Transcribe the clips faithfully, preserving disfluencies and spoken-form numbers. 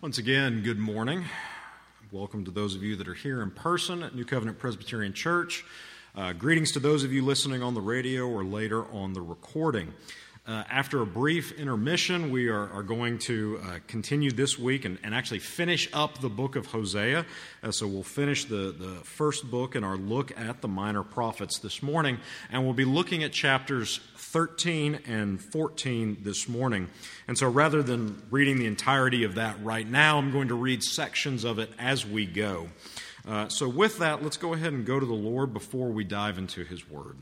Once again, good morning. Welcome to those of you that are here in person at New Covenant Presbyterian Church. Uh, greetings to those of you listening on the radio or later on the recording. Uh, after a brief intermission, we are, are going to uh, continue this week and, and actually finish up the book of Hosea. Uh, so we'll finish the, the first book in our look at the minor prophets this morning, and we'll be looking at chapters thirteen and fourteen this morning. And so rather than reading the entirety of that right now, I'm going to read sections of it as we go. Uh, so with that, let's go ahead and go to the Lord before we dive into His Word.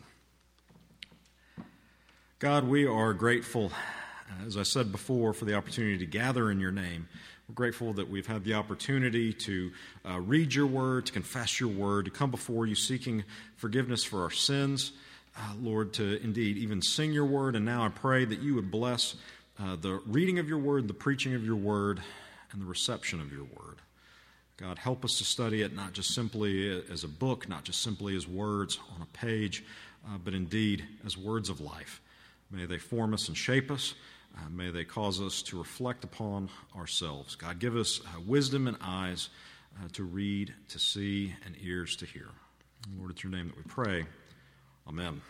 God, we are grateful, as I said before, for the opportunity to gather in Your name. We're grateful that we've had the opportunity to uh, read Your Word, to confess Your Word, to come before You seeking forgiveness for our sins. Uh, Lord, to indeed even sing Your Word. And now I pray that You would bless uh, the reading of Your Word, the preaching of Your Word, and the reception of Your Word. God, help us to study it not just simply as a book, not just simply as words on a page, uh, but indeed as words of life. May they form us and shape us. Uh, may they cause us to reflect upon ourselves. God, give us uh, wisdom and eyes uh, to read, to see, and ears to hear. Lord, it's Your name that we pray. Amen.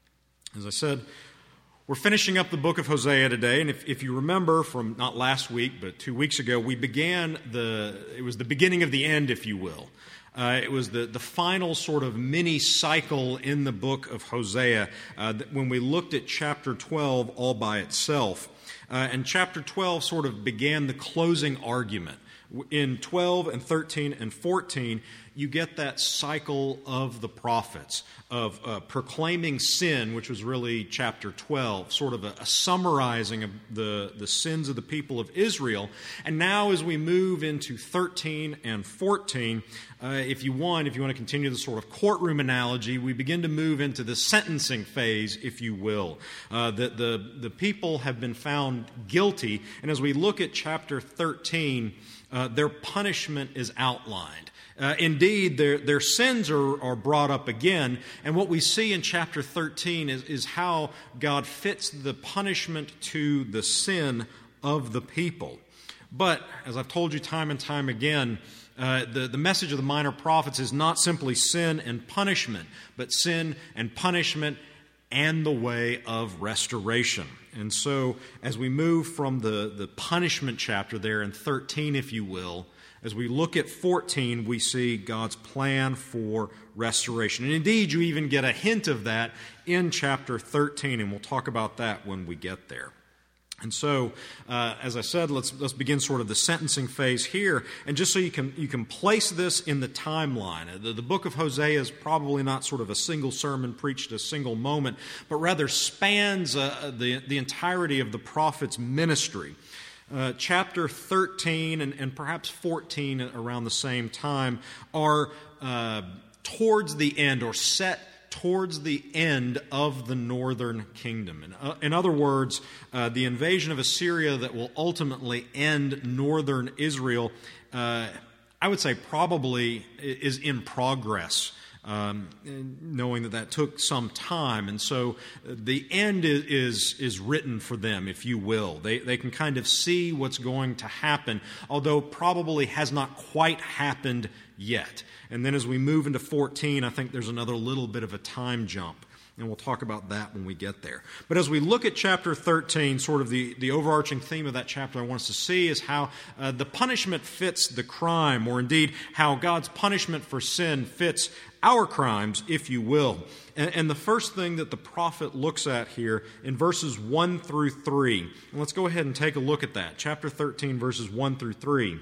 As I said, we're finishing up the book of Hosea today, and if, if you remember from not last week, but two weeks ago, we began the, it was the beginning of the end, if you will. Uh, it was the, the final sort of mini cycle in the book of Hosea uh, when we looked at chapter twelve all by itself. Uh, and chapter twelve sort of began the closing argument. In twelve and thirteen and fourteen, you get that cycle of the prophets, of uh, proclaiming sin, which was really chapter twelve, sort of a, a summarizing of the, the sins of the people of Israel. And now as we move into thirteen and fourteen, uh, if you want, if you want to continue the sort of courtroom analogy, we begin to move into the sentencing phase, if you will. Uh, the, the, the people have been found guilty, and as we look at chapter thirteen, uh, their punishment is outlined. Uh, indeed, their, their sins are, are brought up again, and what we see in chapter thirteen is, is how God fits the punishment to the sin of the people. But, as I've told you time and time again, uh, the, the message of the minor prophets is not simply sin and punishment, but sin and punishment and the way of restoration. And so, as we move from the, the punishment chapter there in thirteen, if you will, as we look at fourteen, we see God's plan for restoration. And indeed, you even get a hint of that in chapter thirteen, and we'll talk about that when we get there. And so, uh, as I said, let's let's begin sort of the sentencing phase here. And just so you can you can place this in the timeline, the, the book of Hosea is probably not sort of a single sermon preached at a single moment, but rather spans uh, the the entirety of the prophet's ministry. Uh, chapter thirteen and, and perhaps fourteen around the same time are uh, towards the end or set towards the end of the northern kingdom. In, uh, in other words, uh, the invasion of Assyria that will ultimately end northern Israel, uh, I would say probably is in progress. Um, knowing that that took some time, and so the end is, is is written for them, if you will. They they can kind of see what's going to happen, although probably has not quite happened yet. And then as we move into fourteen, I think there's another little bit of a time jump, and we'll talk about that when we get there. But as we look at chapter thirteen, sort of the, the overarching theme of that chapter I want us to see is how uh, the punishment fits the crime, or indeed how God's punishment for sin fits our crimes, if you will. And, and the first thing that the prophet looks at here in verses one through three, and let's go ahead and take a look at that. Chapter thirteen, verses one through three.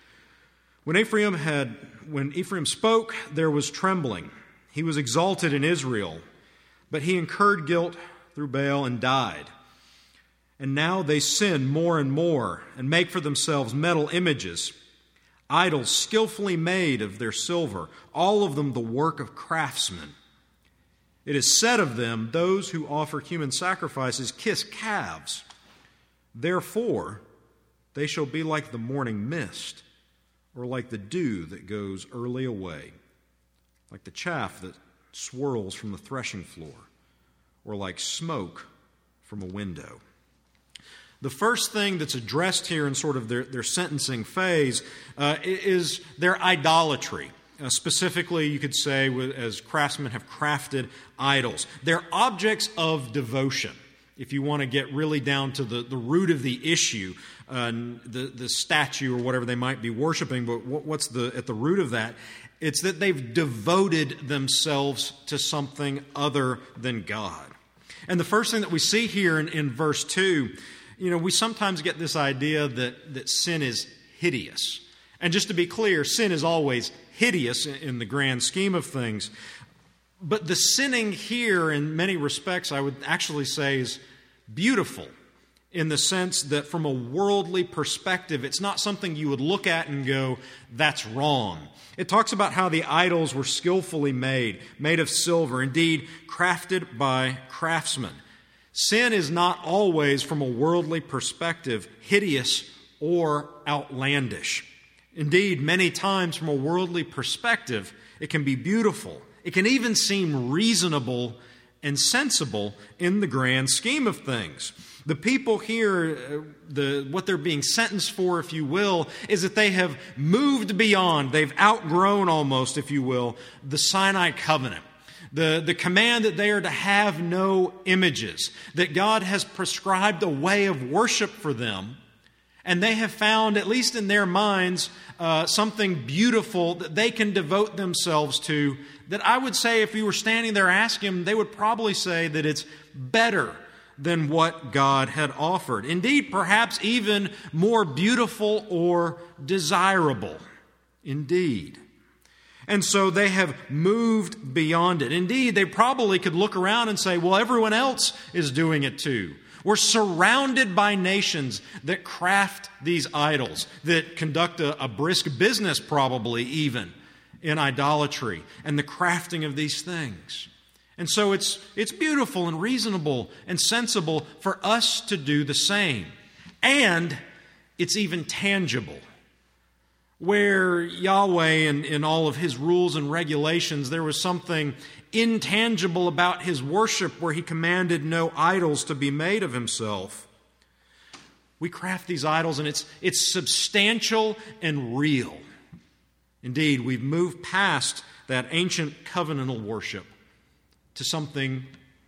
When Ephraim had, when Ephraim spoke, there was trembling. He was exalted in Israel, but he incurred guilt through Baal and died. And now they sin more and more and make for themselves metal images, idols skillfully made of their silver, all of them the work of craftsmen. It is said of them, those who offer human sacrifices kiss calves. Therefore, they shall be like the morning mist, or like the dew that goes early away, like the chaff that swirls from the threshing floor, or like smoke from a window. The first thing that's addressed here in sort of their, their sentencing phase uh, is their idolatry. Uh, specifically, you could say, as craftsmen have crafted idols. They're objects of devotion. If you want to get really down to the, the root of the issue, uh, the, the statue or whatever they might be worshiping, but what, what's the at the root of that? It's that they've devoted themselves to something other than God. And the first thing that we see here in, in verse two, you know, we sometimes get this idea that, that sin is hideous. And just to be clear, sin is always hideous in the grand scheme of things. But the sinning here, in many respects, I would actually say is beautiful, in the sense that from a worldly perspective, it's not something you would look at and go, that's wrong. It talks about how the idols were skillfully made, made of silver, indeed crafted by craftsmen. Sin is not always, from a worldly perspective, hideous or outlandish. Indeed, many times from a worldly perspective, it can be beautiful. It can even seem reasonable and sensible in the grand scheme of things. The people here, the, what they're being sentenced for, if you will, is that they have moved beyond, they've outgrown almost, if you will, the Sinai covenant. The, the command that they are to have no images, that God has prescribed a way of worship for them. And they have found, at least in their minds, uh, something beautiful that they can devote themselves to, that I would say if you were standing there asking them, they would probably say that it's better than what God had offered. Indeed, perhaps even more beautiful or desirable. Indeed. And so they have moved beyond it. Indeed, they probably could look around and say, well, everyone else is doing it too. We're surrounded by nations that craft these idols, that conduct a, a brisk business probably even in idolatry and the crafting of these things. And so it's, it's beautiful and reasonable and sensible for us to do the same. And it's even tangible. Where Yahweh and in all of His rules and regulations, there was something intangible about His worship where He commanded no idols to be made of Himself. We craft these idols and it's, it's substantial and real. Indeed, we've moved past that ancient covenantal worship to something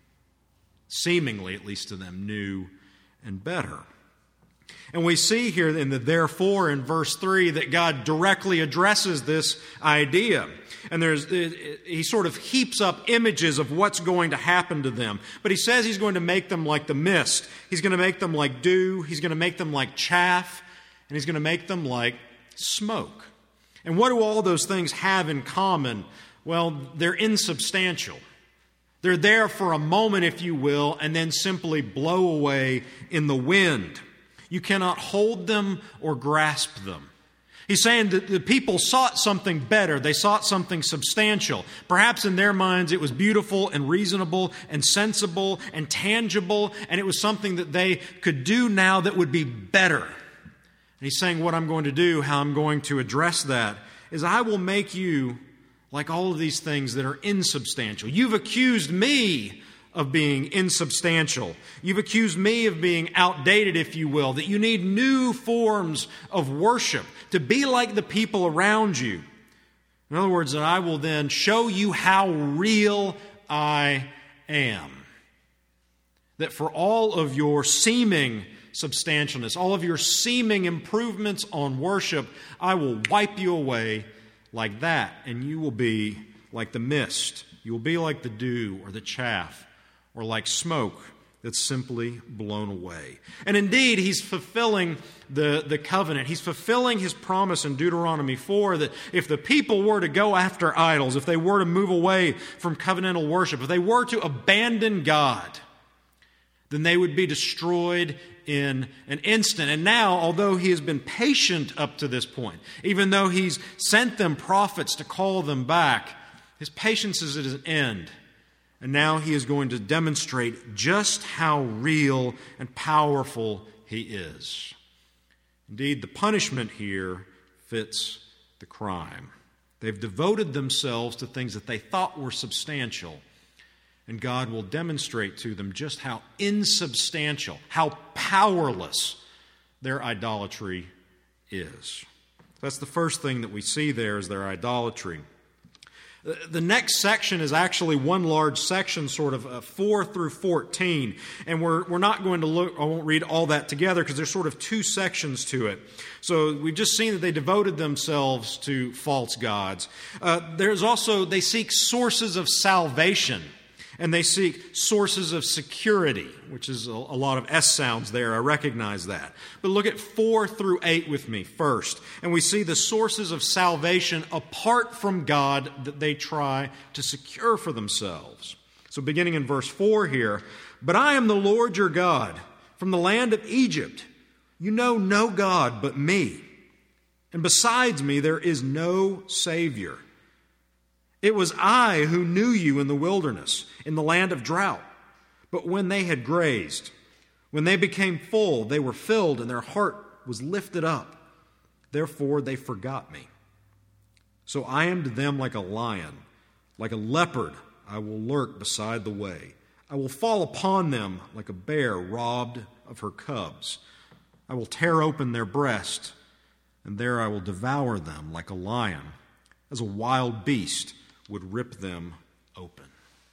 seemingly, at least to them, new and better. And we see here in the therefore in verse three that God directly addresses this idea. And there's he sort of heaps up images of what's going to happen to them. But He says He's going to make them like the mist. He's going to make them like dew. He's going to make them like chaff. And He's going to make them like smoke. And what do all those things have in common? Well, they're insubstantial. They're there for a moment, if you will, and then simply blow away in the wind. You cannot hold them or grasp them. He's saying that the people sought something better. They sought something substantial. Perhaps in their minds it was beautiful and reasonable and sensible and tangible, and it was something that they could do now that would be better. And He's saying what I'm going to do, how I'm going to address that, is I will make you like all of these things that are insubstantial. You've accused me of being insubstantial. You've accused me of being outdated, if you will, that you need new forms of worship to be like the people around you. In other words, that I will then show you how real I am. That for all of your seeming substantialness, all of your seeming improvements on worship, I will wipe you away like that, and you will be like the mist. You will be like the dew or the chaff, or like smoke that's simply blown away. And indeed, He's fulfilling the, the covenant. He's fulfilling His promise in Deuteronomy four that if the people were to go after idols, if they were to move away from covenantal worship, if they were to abandon God, then they would be destroyed in an instant. And now, although He has been patient up to this point, even though He's sent them prophets to call them back, His patience is at an end. And now He is going to demonstrate just how real and powerful He is. Indeed, the punishment here fits the crime. They've devoted themselves to things that they thought were substantial, And God will demonstrate to them just how insubstantial, how powerless their idolatry is. That's the first thing that we see there is their idolatry. The next section is actually one large section, sort of uh, four through fourteen. And we're, we're not going to look, I won't read all that together because there's sort of two sections to it. So we've just seen that they devoted themselves to false gods. Uh, there's also, they seek sources of salvation. And they seek sources of security, which is a, a lot of S sounds there. I recognize that. But look at four through eight with me first. And we see the sources of salvation apart from God that they try to secure for themselves. So beginning in verse four here, "But I am the Lord your God, from the land of Egypt. You know no God but me. And besides me there is no Savior. It was I who knew you in the wilderness, in the land of drought. But when they had grazed, when they became full, they were filled, and their heart was lifted up. Therefore they forgot me. So I am to them like a lion, like a leopard I will lurk beside the way. I will fall upon them like a bear robbed of her cubs. I will tear open their breast, and there I will devour them like a lion, as a wild beast would rip them open."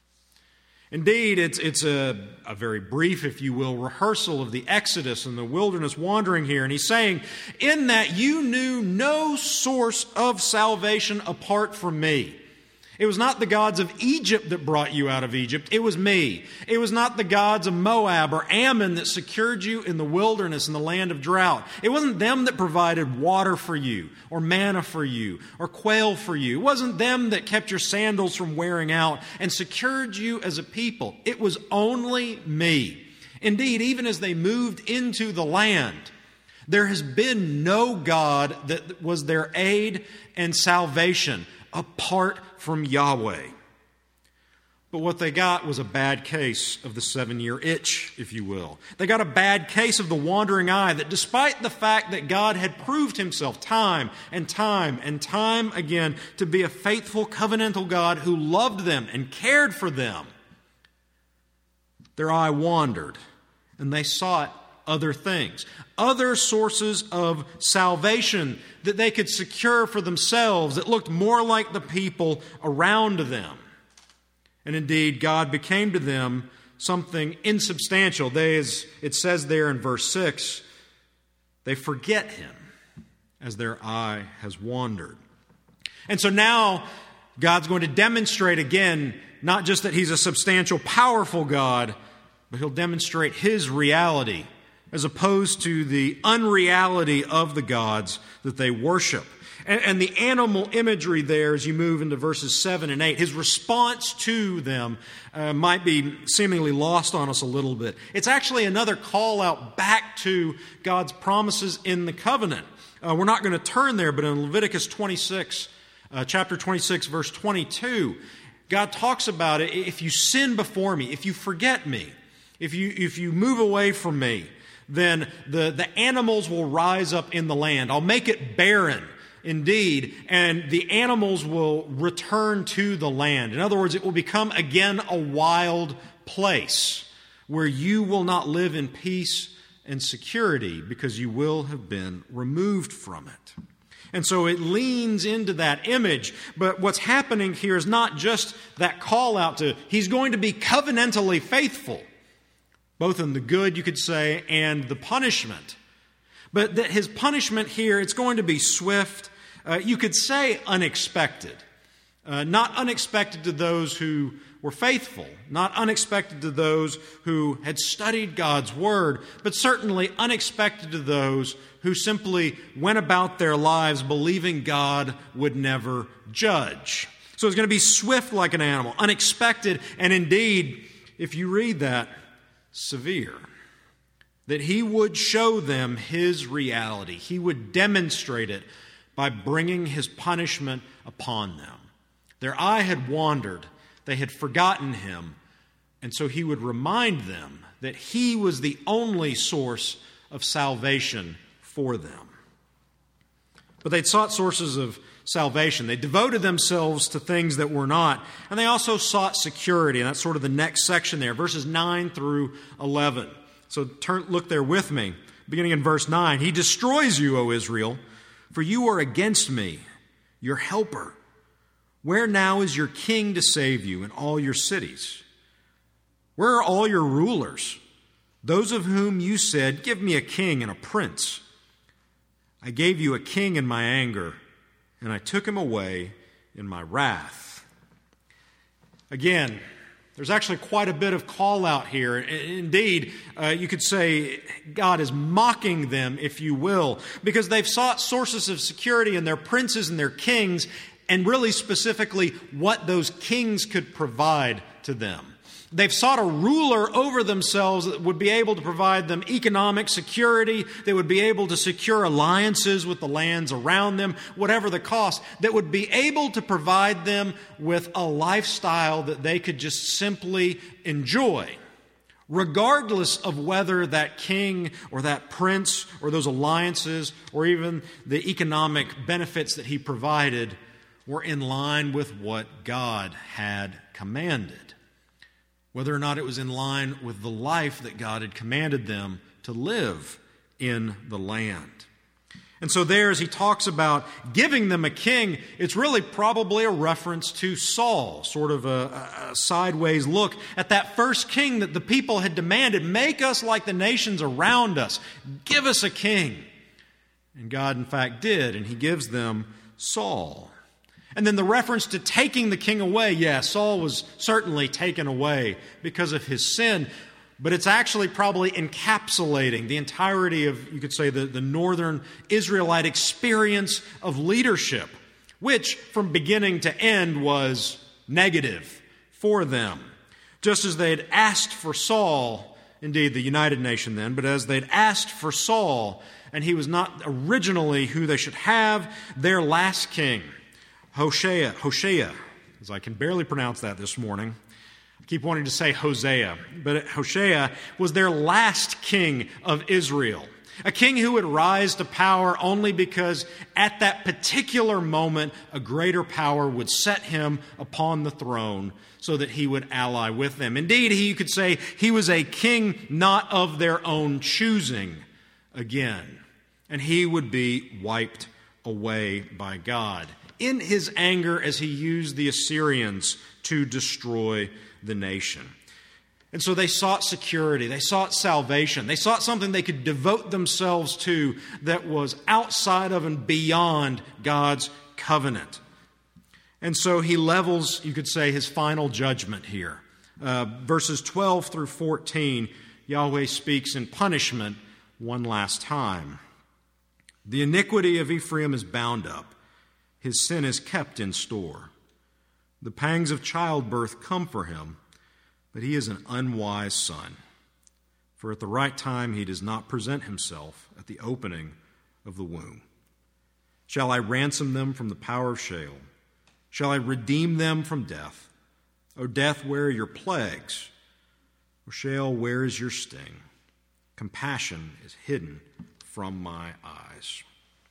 Indeed, it's, it's a, a very brief, if you will, rehearsal of the Exodus and the wilderness wandering here. And he's saying, in that you knew no source of salvation apart from me. It was not the gods of Egypt that brought you out of Egypt. It was me. It was not the gods of Moab or Ammon that secured you in the wilderness in the land of drought. It wasn't them that provided water for you or manna for you or quail for you. It wasn't them that kept your sandals from wearing out and secured you as a people. It was only me. Indeed, even as they moved into the land, there has been no God that was their aid and salvation apart from Yahweh. But what they got was a bad case of the seven-year itch, if you will. They got a bad case of the wandering eye, that despite the fact that God had proved himself time and time and time again to be a faithful covenantal God who loved them and cared for them, their eye wandered and they sought other things, other sources of salvation that they could secure for themselves that looked more like the people around them. And indeed, God became to them something insubstantial. They, as it says there in verse six, they forget him as their eye has wandered. And so now God's going to demonstrate again, not just that he's a substantial, powerful God, but he'll demonstrate his reality as opposed to the unreality of the gods that they worship. And, and the animal imagery there, as you move into verses seven and eight, his response to them uh, might be seemingly lost on us a little bit. It's actually another call out back to God's promises in the covenant. Uh, we're not going to turn there, but in Leviticus twenty-six, uh, chapter twenty-six, verse twenty-two, God talks about it. If you sin before me, if you forget me, if you if you move away from me, then the, the animals will rise up in the land. I'll make it barren, indeed, and the animals will return to the land. In other words, it will become again a wild place where you will not live in peace and security because you will have been removed from it. And so it leans into that image. But what's happening here is not just that call out to, he's going to be covenantally faithful, both in the good, you could say, and the punishment. But that his punishment here, it's going to be swift. Uh, you could say unexpected. Uh, not unexpected to those who were faithful. Not unexpected to those who had studied God's Word. But certainly unexpected to those who simply went about their lives believing God would never judge. So it's going to be swift like an animal. Unexpected. And indeed, if you read that, severe. That he would show them his reality. He would demonstrate it by bringing his punishment upon them. Their eye had wandered. They had forgotten him. And so he would remind them that he was the only source of salvation for them. But they'd sought sources of salvation. They devoted themselves to things that were not, and they also sought security, and that's sort of the next section there, verses nine through eleven. So turn, look there with me, beginning in verse nine. He destroys you, O Israel, for you are against me, your helper. Where now is your king to save you in all your cities? Where are all your rulers, those of whom you said, give me a king and a prince? I gave you a king in my anger, and I took him away in my wrath. Again, there's actually quite a bit of call out here. Indeed, uh, you could say God is mocking them, if you will, because they've sought sources of security in their princes and their kings, and really specifically what those kings could provide to them. They've sought a ruler over themselves that would be able to provide them economic security, that would be able to secure alliances with the lands around them, whatever the cost, that would be able to provide them with a lifestyle that they could just simply enjoy, regardless of whether that king or that prince or those alliances or even the economic benefits that he provided were in line with what God had commanded. Whether or not it was in line with the life that God had commanded them to live in the land. And so there, as he talks about giving them a king, it's really probably a reference to Saul, sort of a, a sideways look at that first king that the people had demanded. Make us like the nations around us. Give us a king. And God, in fact, did, and he gives them Saul. And then the reference to taking the king away, yeah, Saul was certainly taken away because of his sin, but it's actually probably encapsulating the entirety of, you could say, the, the northern Israelite experience of leadership, which from beginning to end was negative for them. Just as they had asked for Saul, indeed the United Nation then, but as they'd asked for Saul, and he was not originally who they should have, their last king, Hoshea, Hoshea, as I can barely pronounce that this morning. I keep wanting to say Hosea, but Hoshea was their last king of Israel. A king who would rise to power only because at that particular moment a greater power would set him upon the throne so that he would ally with them. Indeed, he, you could say he was a king not of their own choosing again, and he would be wiped away by God in his anger as he used the Assyrians to destroy the nation. And so they sought security, they sought salvation, they sought something they could devote themselves to that was outside of and beyond God's covenant. And so he levels, you could say, his final judgment here. Uh, verses twelve through fourteen, Yahweh speaks in punishment one last time. The iniquity of Ephraim is bound up. His sin is kept in store. The pangs of childbirth come for him, but he is an unwise son. For at the right time he does not present himself at the opening of the womb. Shall I ransom them from the power of Sheol? Shall I redeem them from death? O death, where are your plagues? O Sheol, where is your sting? Compassion is hidden from my eyes.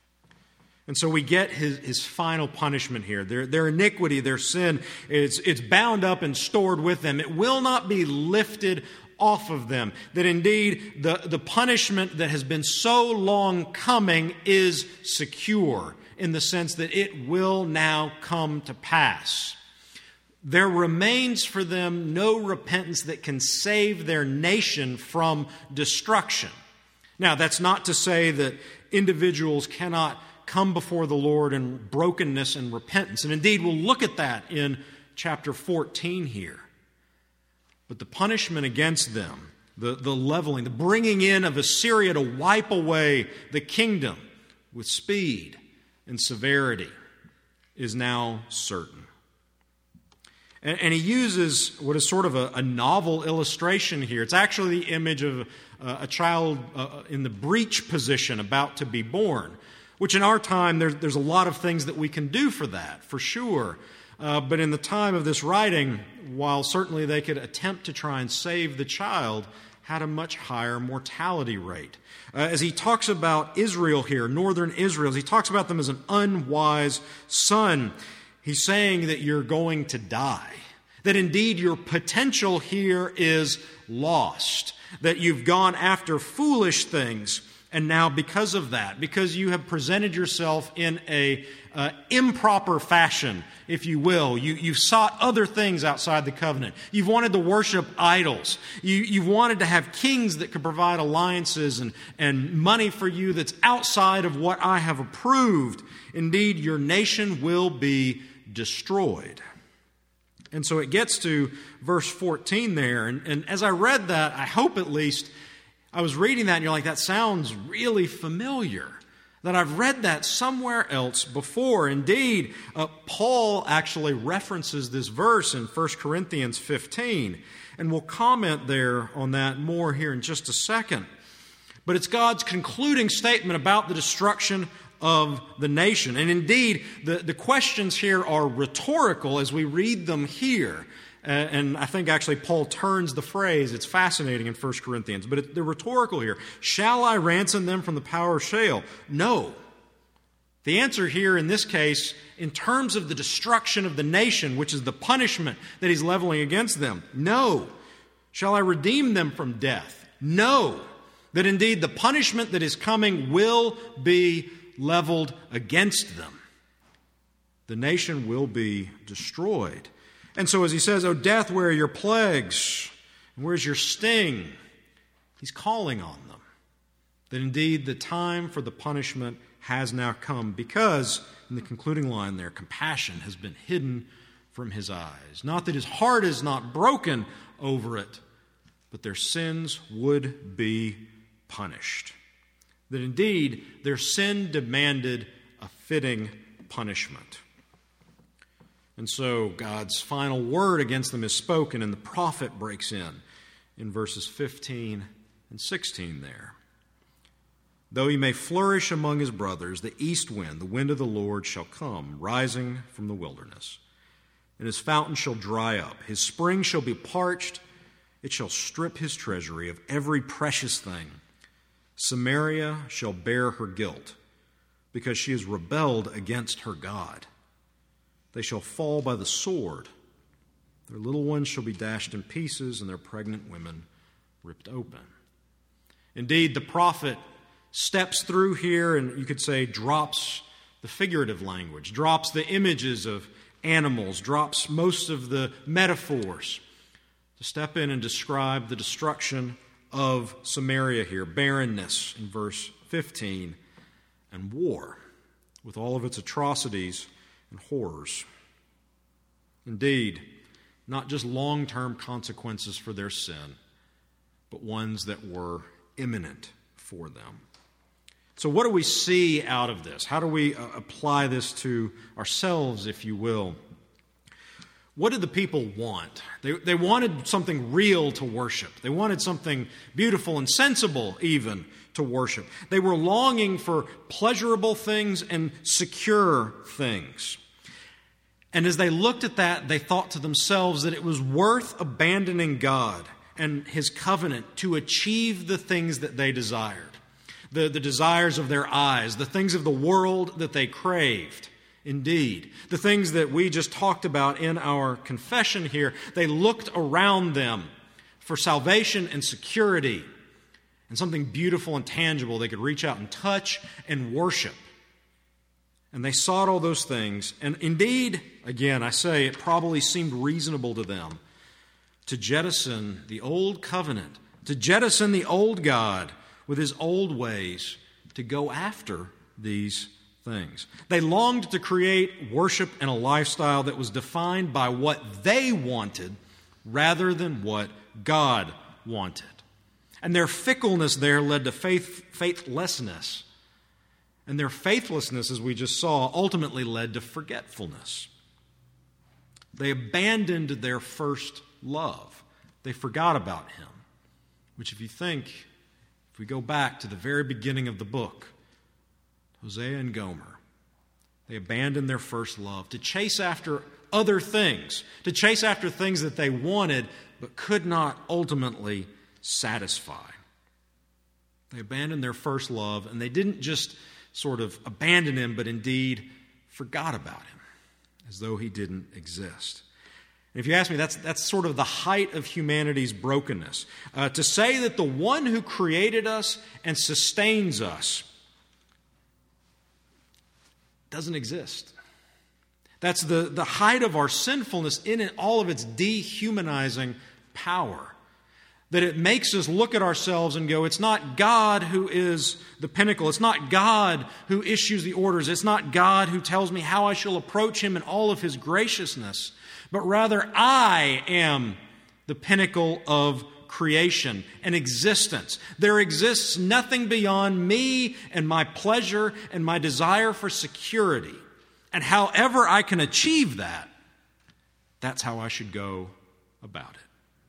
And so we get his, his final punishment here. Their, their iniquity, their sin, it's, it's bound up and stored with them. It will not be lifted off of them. That indeed the, the punishment that has been so long coming is secure in the sense that it will now come to pass. There remains for them no repentance that can save their nation from destruction. Now, that's not to say that individuals cannot come before the Lord in brokenness and repentance. And indeed, we'll look at that in chapter fourteen here. But the punishment against them, the, the leveling, the bringing in of Assyria to wipe away the kingdom with speed and severity is now certain. And, and he uses what is sort of a, a novel illustration here. It's actually the image of uh, a child uh, in the breech position about to be born, which in our time, there, there's a lot of things that we can do for that, for sure. Uh, but in the time of this writing, while certainly they could attempt to try and save the child, had a much higher mortality rate. Uh, as he talks about Israel here, northern Israel, as he talks about them as an unwise son, he's saying that you're going to die. That indeed your potential here is lost. That you've gone after foolish things, and now because of that, because you have presented yourself in a uh, improper fashion, if you will, you, you've sought other things outside the covenant. You've wanted to worship idols. You, you've wanted to have kings that could provide alliances and, and money for you that's outside of what I have approved. Indeed, your nation will be destroyed. And so it gets to verse fourteen there. And, and as I read that, I hope at least, I was reading that and you're like, that sounds really familiar. That I've read that somewhere else before. Indeed, uh, Paul actually references this verse in First Corinthians fifteen. And we'll comment there on that more here in just a second. But it's God's concluding statement about the destruction of the nation. And indeed, the, the questions here are rhetorical as we read them here. Uh, and I think actually Paul turns the phrase. It's fascinating in First Corinthians. But it, they're rhetorical here. Shall I ransom them from the power of Sheol? No. The answer here in this case, in terms of the destruction of the nation, which is the punishment that he's leveling against them, no. Shall I redeem them from death? No. That indeed the punishment that is coming will be leveled against them. The nation will be destroyed. And so as he says, "O death, where are your plagues? And where's your sting?" He's calling on them. That indeed the time for the punishment has now come because, in the concluding line there, compassion has been hidden from his eyes. Not that his heart is not broken over it, but their sins would be punished. That indeed their sin demanded a fitting punishment. And so God's final word against them is spoken, and the prophet breaks in in verses fifteen and sixteen there. "Though he may flourish among his brothers, the east wind, the wind of the Lord, shall come, rising from the wilderness. And his fountain shall dry up, his spring shall be parched, it shall strip his treasury of every precious thing. Samaria shall bear her guilt, because she has rebelled against her God. They shall fall by the sword. Their little ones shall be dashed in pieces, and their pregnant women ripped open." Indeed, the prophet steps through here and you could say drops the figurative language, drops the images of animals, drops most of the metaphors to step in and describe the destruction of Samaria here. Barrenness in verse fifteen, and war with all of its atrocities and horrors. Indeed, not just long-term consequences for their sin, but ones that were imminent for them. So what do we see out of this? How do we uh, apply this to ourselves, if you will? What did the people want? They, they wanted something real to worship. They wanted something beautiful and sensible even to worship. They were longing for pleasurable things and secure things. And as they looked at that, they thought to themselves that it was worth abandoning God and His covenant to achieve the things that they desired. The, the desires of their eyes, the things of the world that they craved. Indeed, the things that we just talked about in our confession here, they looked around them for salvation and security and something beautiful and tangible they could reach out and touch and worship. And they sought all those things. And indeed, again, I say, it probably seemed reasonable to them to jettison the old covenant, to jettison the old God with his old ways, to go after these things. They longed to create worship and a lifestyle that was defined by what they wanted rather than what God wanted. And their fickleness there led to faith, faithlessness. And their faithlessness, as we just saw, ultimately led to forgetfulness. They abandoned their first love. They forgot about Him. Which, if you think, if we go back to the very beginning of the book, Hosea and Gomer, they abandoned their first love to chase after other things, to chase after things that they wanted but could not ultimately satisfy. They abandoned their first love, and they didn't just sort of abandon him, but indeed forgot about him, as though he didn't exist. And if you ask me, that's, that's sort of the height of humanity's brokenness. Uh, to say that the one who created us and sustains us doesn't exist. That's the, the height of our sinfulness in it, all of its dehumanizing power. That it makes us look at ourselves and go, it's not God who is the pinnacle. It's not God who issues the orders. It's not God who tells me how I shall approach him in all of his graciousness. But rather, I am the pinnacle of creation and existence. There exists nothing beyond me and my pleasure and my desire for security. And however I can achieve that, that's how I should go about it.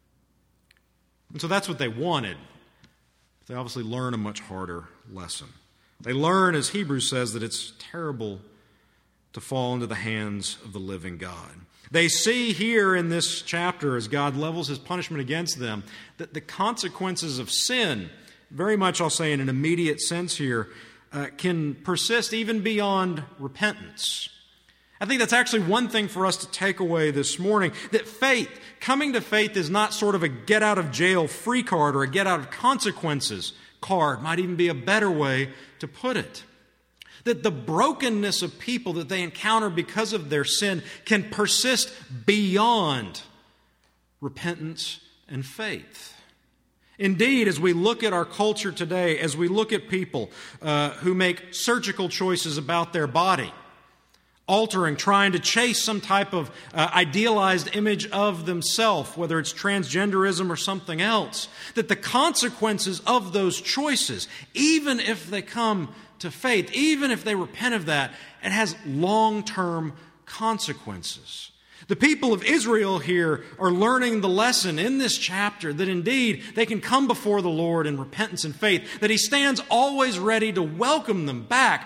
And so that's what they wanted. They obviously learn a much harder lesson. They learn, as Hebrews says, that it's terrible to fall into the hands of the living God. They see here in this chapter, as God levels his punishment against them, that the consequences of sin, very much I'll say in an immediate sense here, uh, can persist even beyond repentance. I think that's actually one thing for us to take away this morning, that faith, coming to faith is not sort of a get-out-of-jail-free card or a get-out-of-consequences card, might even be a better way to put it. That the brokenness of people that they encounter because of their sin can persist beyond repentance and faith. Indeed, as we look at our culture today, as we look at people uh, who make surgical choices about their body, altering, trying to chase some type of uh, idealized image of themselves, whether it's transgenderism or something else, that the consequences of those choices, even if they come to faith, even if they repent of that, it has long-term consequences. The people of Israel here are learning the lesson in this chapter that indeed they can come before the Lord in repentance and faith, that he stands always ready to welcome them back.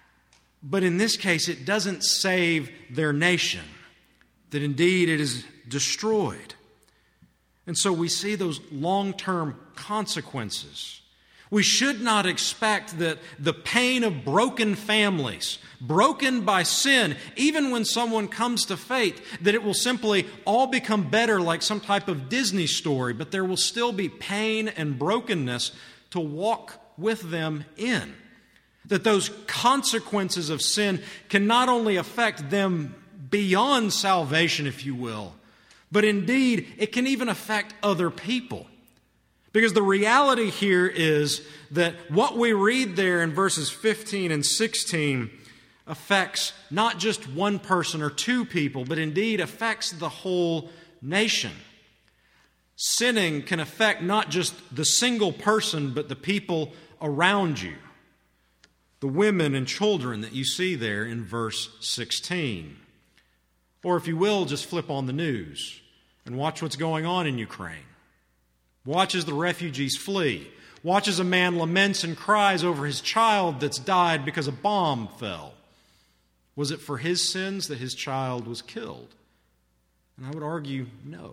But in this case, it doesn't save their nation, that indeed it is destroyed. And so we see those long-term consequences. We should not expect that the pain of broken families, broken by sin, even when someone comes to faith, that it will simply all become better like some type of Disney story, but there will still be pain and brokenness to walk with them in. That those consequences of sin can not only affect them beyond salvation, if you will, but indeed it can even affect other people. Because the reality here is that what we read there in verses fifteen and sixteen affects not just one person or two people, but indeed affects the whole nation. Sinning can affect not just the single person, but the people around you. The women and children that you see there in verse sixteen. Or if you will, just flip on the news and watch what's going on in Ukraine. Watch as the refugees flee. Watch as a man laments and cries over his child that's died because a bomb fell. Was it for his sins that his child was killed? And I would argue no.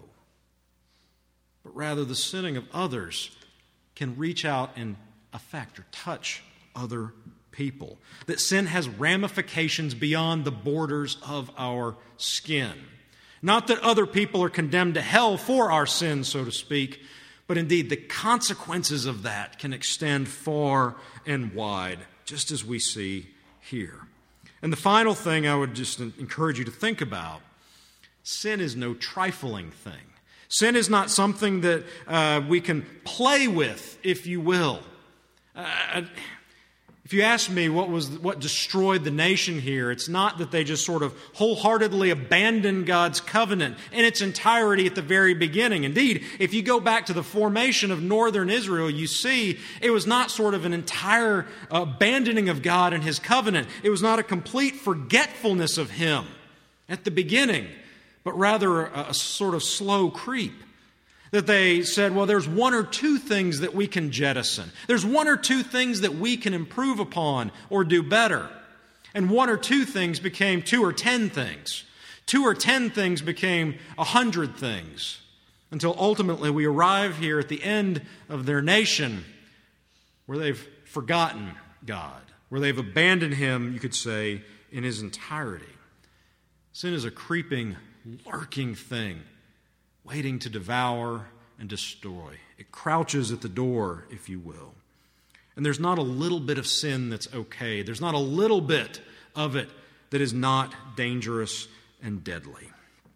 But rather the sinning of others can reach out and affect or touch other people. That sin has ramifications beyond the borders of our skin. Not that other people are condemned to hell for our sins, so to speak, but indeed the consequences of that can extend far and wide, just as we see here. And the final thing I would just encourage you to think about, sin is no trifling thing. Sin is not something that uh, we can play with, if you will. Uh, If you ask me what was what destroyed the nation here, it's not that they just sort of wholeheartedly abandoned God's covenant in its entirety at the very beginning. Indeed, if you go back to the formation of northern Israel, you see it was not sort of an entire abandoning of God and His covenant. It was not a complete forgetfulness of Him at the beginning, but rather a, a sort of slow creep. That they said, well, there's one or two things that we can jettison. There's one or two things that we can improve upon or do better. And one or two things became two or ten things. Two or ten things became a hundred things. until ultimately we arrive here at the end of their nation where they've forgotten God, where they've abandoned Him, you could say, in His entirety. Sin is a creeping, lurking thing, waiting to devour and destroy. It crouches at the door, if you will. And there's not a little bit of sin that's okay. There's not a little bit of it that is not dangerous and deadly.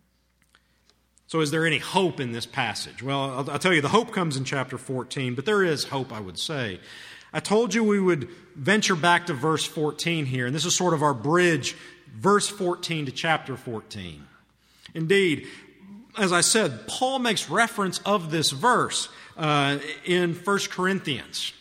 So is there any hope in this passage? Well, I'll, I'll tell you, the hope comes in chapter fourteen, but there is hope, I would say. I told you we would venture back to verse fourteen here, and this is sort of our bridge, verse fourteen to chapter fourteen. Indeed, as I said, Paul makes reference of this verse uh, in First Corinthians,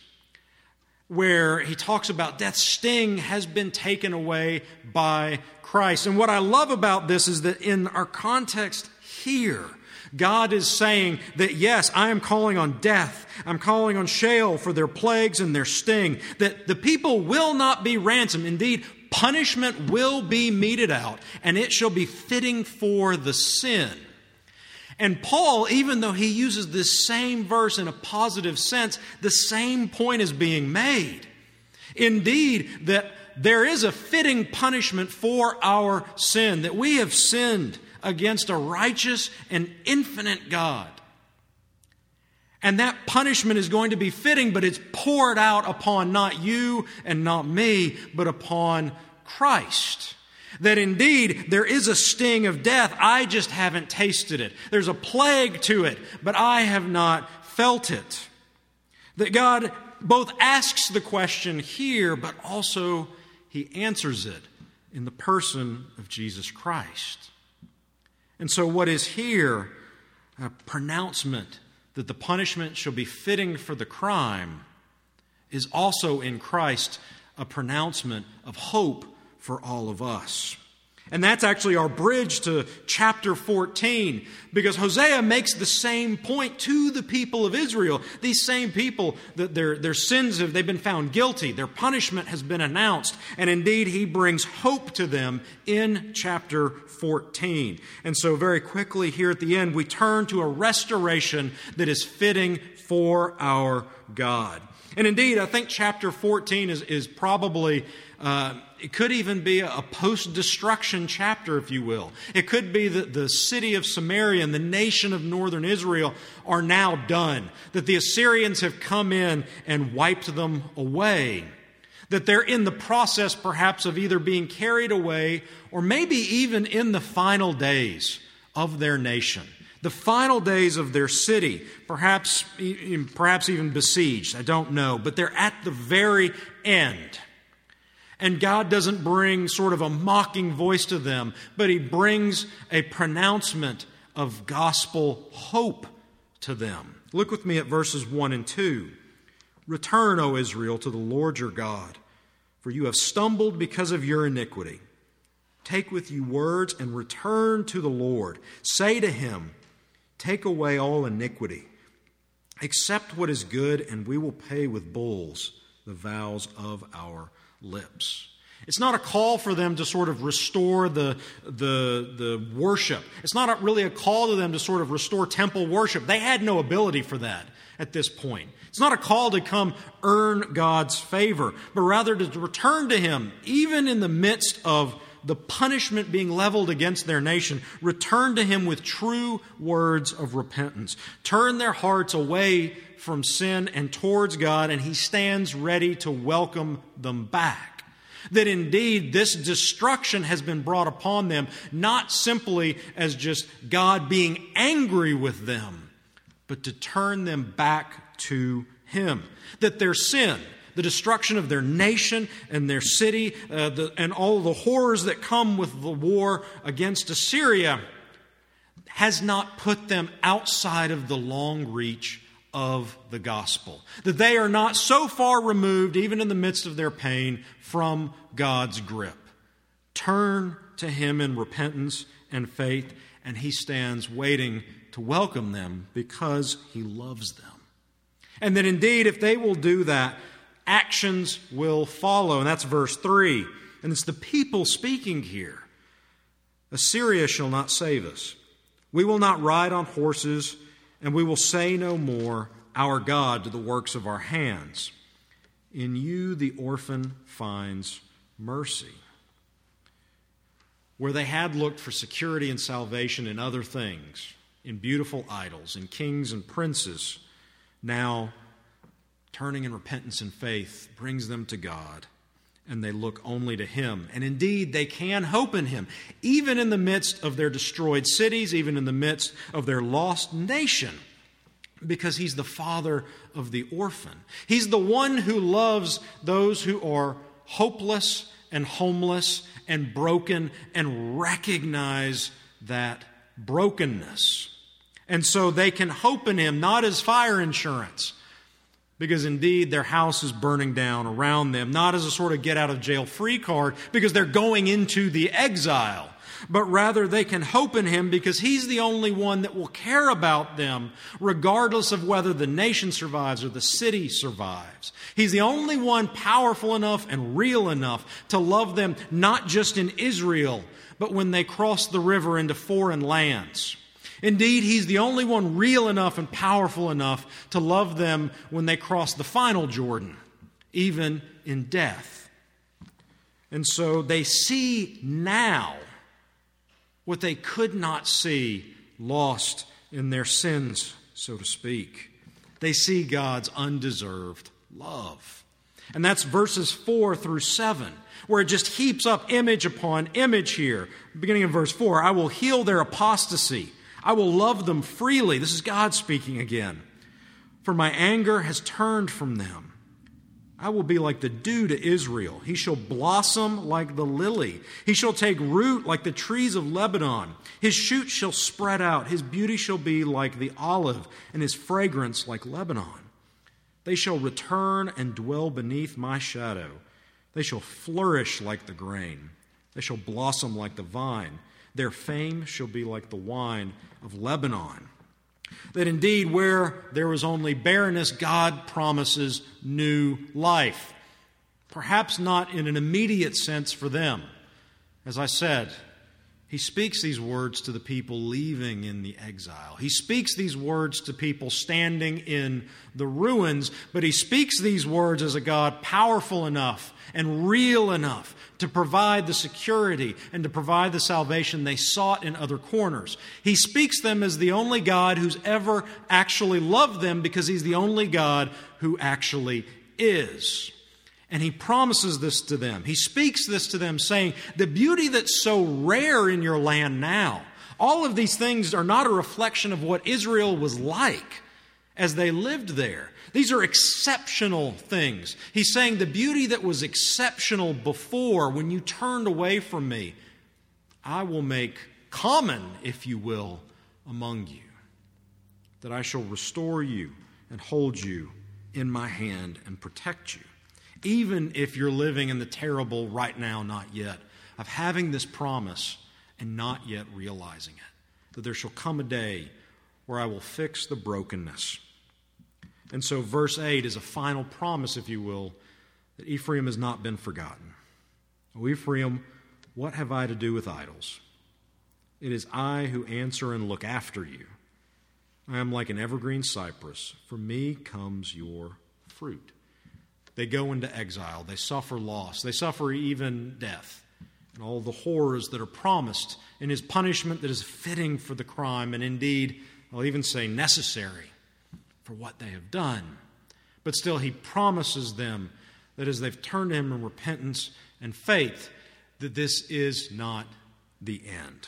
where he talks about death's sting has been taken away by Christ. And what I love about this is that in our context here, God is saying that, yes, I am calling on death. I'm calling on Sheol for their plagues and their sting. That the people will not be ransomed. Indeed, punishment will be meted out, and it shall be fitting for the sin. And Paul, even though he uses this same verse in a positive sense, the same point is being made. Indeed, that there is a fitting punishment for our sin, that we have sinned against a righteous and infinite God. And that punishment is going to be fitting, but it's poured out upon not you and not me, but upon Christ. That indeed there is a sting of death. I just haven't tasted it. There's a plague to it, but I have not felt it. That God both asks the question here, but also He answers it in the person of Jesus Christ. And so what is here, a pronouncement that the punishment shall be fitting for the crime, is also in Christ a pronouncement of hope for all of us. And that's actually our bridge to chapter fourteen, because Hosea makes the same point to the people of Israel. These same people, that their, their sins have they've been found guilty. Their punishment has been announced. And indeed, he brings hope to them in chapter fourteen. And so very quickly here at the end, we turn to a restoration that is fitting for our God. And indeed, I think chapter fourteen is, is probably... Uh, It could even be a post-destruction chapter, if you will. It could be that the city of Samaria and the nation of northern Israel are now done. That the Assyrians have come in and wiped them away. That they're in the process, perhaps, of either being carried away or maybe even in the final days of their nation. The final days of their city, perhaps, perhaps even besieged. I don't know. But they're at the very end. And God doesn't bring sort of a mocking voice to them, but He brings a pronouncement of gospel hope to them. Look with me at verses one and two. Return, O Israel, to the Lord your God, for you have stumbled because of your iniquity. Take with you words and return to the Lord. Say to Him, take away all iniquity. Accept what is good, and we will pay with bulls the vows of our lips. It's not a call for them to sort of restore the, the, the worship. It's not a, really a call to them to sort of restore temple worship. They had no ability for that at this point. It's not a call to come earn God's favor, but rather to return to Him, even in the midst of the punishment being leveled against their nation. Return to Him with true words of repentance. Turn their hearts away from sin and towards God, and He stands ready to welcome them back. That indeed this destruction has been brought upon them, not simply as just God being angry with them, but to turn them back to Him. That their sin, the destruction of their nation and their city, uh, the, and all the horrors that come with the war against Assyria, has not put them outside of the long reach of the gospel. That they are not so far removed, even in the midst of their pain, from God's grip. Turn to Him in repentance and faith, and He stands waiting to welcome them because He loves them. And that indeed, if they will do that, actions will follow. And that's verse three. And it's the people speaking here. Assyria shall not save us. We will not ride on horses, and we will say no more, our God, to the works of our hands. In you the orphan finds mercy. Where they had looked for security and salvation in other things, in beautiful idols, in kings and princes, now turning in repentance and faith brings them to God, and they look only to Him. And indeed, they can hope in Him, even in the midst of their destroyed cities, even in the midst of their lost nation, because He's the Father of the orphan. He's the one who loves those who are hopeless and homeless and broken and recognize that brokenness. And so they can hope in Him, not as fire insurance, because indeed their house is burning down around them, not as a sort of get-out-of-jail-free card, because they're going into the exile, but rather they can hope in Him because He's the only one that will care about them, regardless of whether the nation survives or the city survives. He's the only one powerful enough and real enough to love them, not just in Israel, but when they cross the river into foreign lands. Indeed, He's the only one real enough and powerful enough to love them when they cross the final Jordan, even in death. And so they see now what they could not see lost in their sins, so to speak. They see God's undeserved love. And that's verses four through seven, where it just heaps up image upon image here. Beginning in verse four, I will heal their apostasy. I will love them freely. This is God speaking again. For my anger has turned from them. I will be like the dew to Israel. He shall blossom like the lily. He shall take root like the trees of Lebanon. His shoot shall spread out. His beauty shall be like the olive, and his fragrance like Lebanon. They shall return and dwell beneath my shadow. They shall flourish like the grain. They shall blossom like the vine. Their fame shall be like the wine of Lebanon. That indeed, where there was only barrenness, God promises new life. Perhaps not in an immediate sense for them. As I said, He speaks these words to the people leaving in the exile. He speaks these words to people standing in the ruins, but He speaks these words as a God powerful enough and real enough to provide the security and to provide the salvation they sought in other corners. He speaks them as the only God who's ever actually loved them, because He's the only God who actually is. And He promises this to them. He speaks this to them, saying, the beauty that's so rare in your land now, all of these things are not a reflection of what Israel was like as they lived there. These are exceptional things. He's saying the beauty that was exceptional before, when you turned away from me, I will make common, if you will, among you. That I shall restore you and hold you in my hand and protect you. Even if you're living in the terrible right now, not yet, of having this promise and not yet realizing it. That there shall come a day where I will fix the brokenness. And so verse eight is a final promise, if you will, that Ephraim has not been forgotten. O Ephraim, what have I to do with idols? It is I who answer and look after you. I am like an evergreen cypress. From me comes your fruit. They go into exile. They suffer loss. They suffer even death. And all the horrors that are promised in His punishment that is fitting for the crime, and indeed, I'll even say necessary for what they have done. But still, He promises them that as they've turned to Him in repentance and faith, that this is not the end.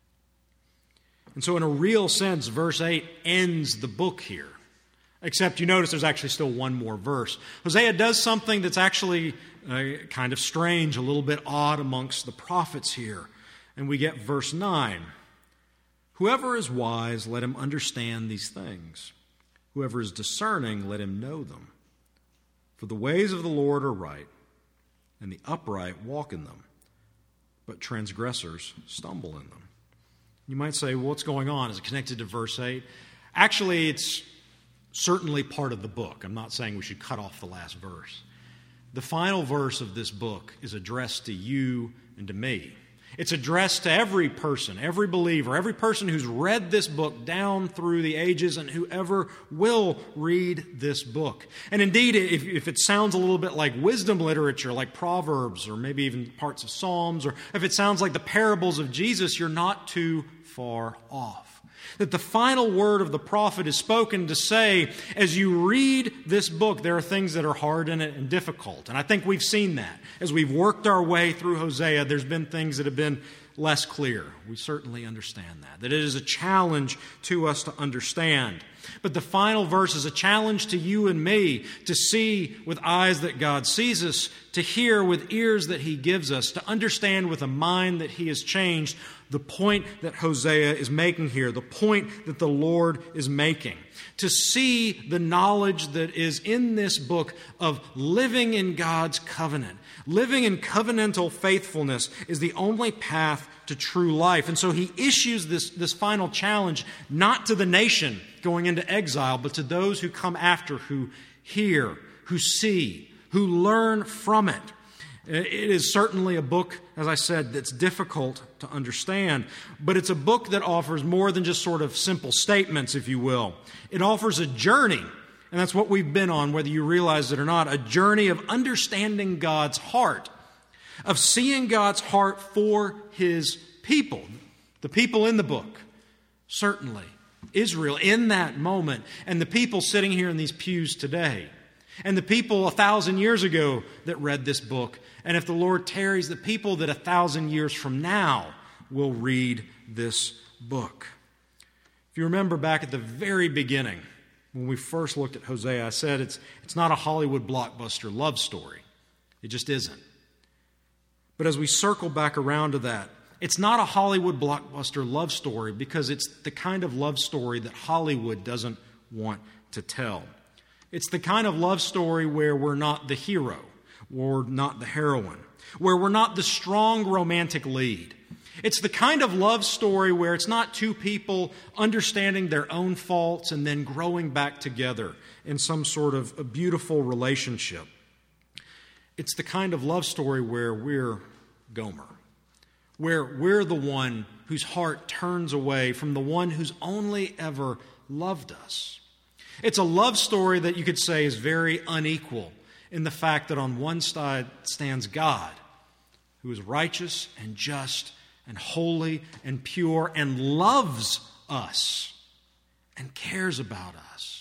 And so in a real sense, verse eight ends the book here. Except you notice there's actually still one more verse. Hosea does something that's actually uh, kind of strange, a little bit odd amongst the prophets here. And we get verse nine. Whoever is wise, let him understand these things. Whoever is discerning, let him know them. For the ways of the Lord are right, and the upright walk in them, but transgressors stumble in them. You might say, well, what's going on? Is it connected to verse eight? Actually, it's certainly part of the book. I'm not saying we should cut off the last verse. The final verse of this book is addressed to you and to me. It's addressed to every person, every believer, every person who's read this book down through the ages and whoever will read this book. And indeed, if, if it sounds a little bit like wisdom literature, like Proverbs or maybe even parts of Psalms, or if it sounds like the parables of Jesus, you're not too far off. That the final word of the prophet is spoken to say, as you read this book, there are things that are hard in it and difficult. And I think we've seen that. As we've worked our way through Hosea, there's been things that have been less clear. We certainly understand that. That it is a challenge to us to understand. But the final verse is a challenge to you and me to see with eyes that God sees us, to hear with ears that He gives us, to understand with a mind that He has changed the point that Hosea is making here, the point that the Lord is making. To see the knowledge that is in this book of living in God's covenant. Living in covenantal faithfulness is the only path to true life. And so he issues this, this final challenge not to the nation going into exile, but to those who come after, who hear, who see, who learn from it. It is certainly a book, as I said, that's difficult to understand, but it's a book that offers more than just sort of simple statements, if you will. It offers a journey, and that's what we've been on, whether you realize it or not, a journey of understanding God's heart, of seeing God's heart for His people, the people in the book, certainly, Israel in that moment, and the people sitting here in these pews today. And the people a thousand years ago that read this book. And if the Lord tarries, the people that a thousand years from now will read this book. If you remember back at the very beginning, when we first looked at Hosea, I said it's, it's not a Hollywood blockbuster love story. It just isn't. But as we circle back around to that, it's not a Hollywood blockbuster love story because it's the kind of love story that Hollywood doesn't want to tell. It's the kind of love story where we're not the hero or not the heroine, where we're not the strong romantic lead. It's the kind of love story where it's not two people understanding their own faults and then growing back together in some sort of a beautiful relationship. It's the kind of love story where we're Gomer, where we're the one whose heart turns away from the one who's only ever loved us. It's a love story that you could say is very unequal in the fact that on one side stands God, who is righteous and just and holy and pure and loves us and cares about us,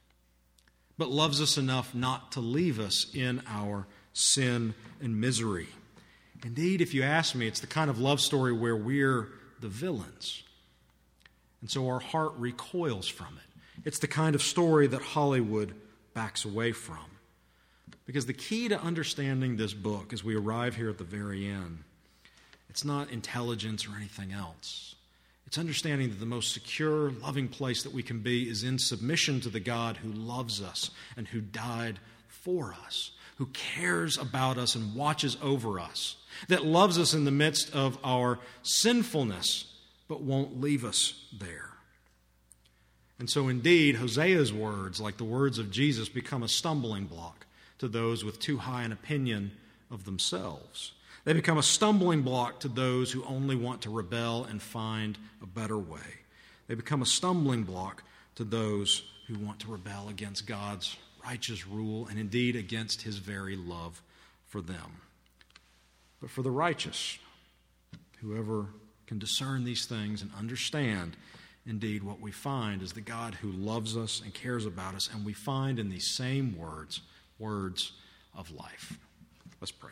but loves us enough not to leave us in our sin and misery. Indeed, if you ask me, it's the kind of love story where we're the villains, and so our heart recoils from it. It's the kind of story that Hollywood backs away from. Because the key to understanding this book, as we arrive here at the very end, it's not intelligence or anything else. It's understanding that the most secure, loving place that we can be is in submission to the God who loves us and who died for us, who cares about us and watches over us, that loves us in the midst of our sinfulness, but won't leave us there. And so indeed, Hosea's words, like the words of Jesus, become a stumbling block to those with too high an opinion of themselves. They become a stumbling block to those who only want to rebel and find a better way. They become a stumbling block to those who want to rebel against God's righteous rule and indeed against His very love for them. But for the righteous, whoever can discern these things and understand, indeed, what we find is the God who loves us and cares about us, and we find in these same words, words of life. Let's pray.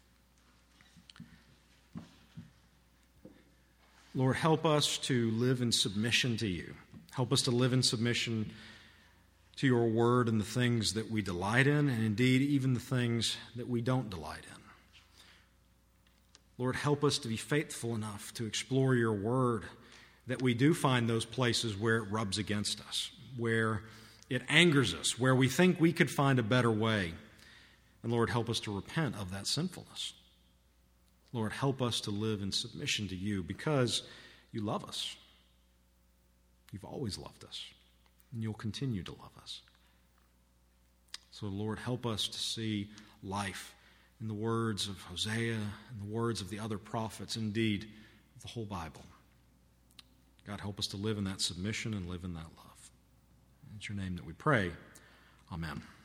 Lord, help us to live in submission to You. Help us to live in submission to Your word and the things that we delight in, and indeed even the things that we don't delight in. Lord, help us to be faithful enough to explore Your word, that we do find those places where it rubs against us, where it angers us, where we think we could find a better way. And Lord, help us to repent of that sinfulness. Lord, help us to live in submission to You because You love us. You've always loved us, and You'll continue to love us. So Lord, help us to see life in the words of Hosea, in the words of the other prophets, indeed, the whole Bible. God, help us to live in that submission and live in that love. It's your name that we pray. Amen.